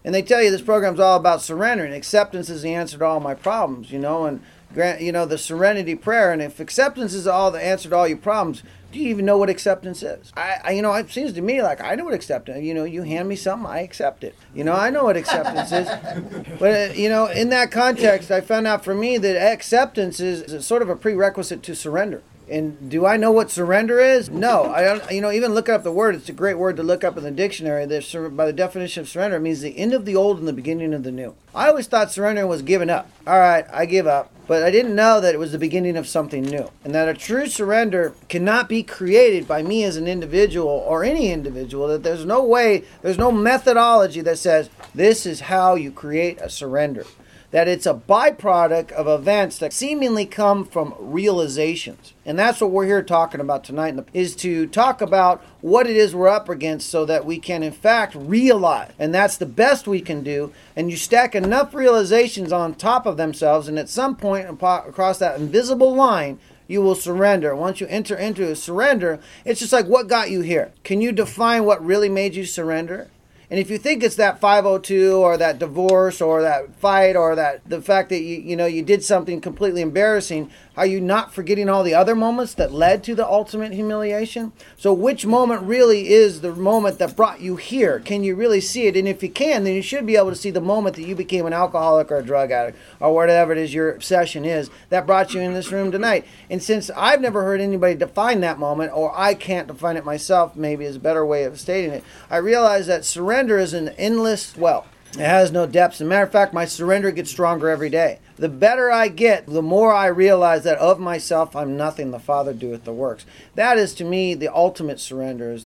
And they tell you this program's all about surrender, and acceptance is the answer to all my problems, and grant, the serenity prayer. And if acceptance is all the answer to all your problems, do you even know what acceptance is? It seems to me like I know what acceptance is. You hand me something, I accept it. I know what acceptance is. But, in that context, I found out for me that acceptance is sort of a prerequisite to surrender. And do I know what surrender is? No. I don't. Even look up the word. It's a great word to look up in the dictionary. By the definition of surrender, it means the end of the old and the beginning of the new. I always thought surrender was giving up. All right, I give up. But I didn't know that it was the beginning of something new. And that a true surrender cannot be created by me as an individual or any individual. That there's no methodology that says this is how you create a surrender. That it's a byproduct of events that seemingly come from realizations. And that's what we're here talking about tonight, is to talk about what it is we're up against so that we can in fact realize. And that's the best we can do. And you stack enough realizations on top of themselves, and at some point across that invisible line, you will surrender. Once you enter into a surrender, it's just like, what got you here? Can you define what really made you surrender? And if you think it's that 502 or that divorce or that fight or the fact that you did something completely embarrassing, are you not forgetting all the other moments that led to the ultimate humiliation? So which moment really is the moment that brought you here? Can you really see it? And if you can, then you should be able to see the moment that you became an alcoholic or a drug addict or whatever it is your obsession is that brought you in this room tonight. And since I've never heard anybody define that moment, or I can't define it myself, maybe is a better way of stating it, I realize that surrender is an endless well. It has no depths. As a matter of fact, my surrender gets stronger every day. The better I get, the more I realize that of myself I'm nothing. The Father doeth the works. That is, to me, the ultimate surrender.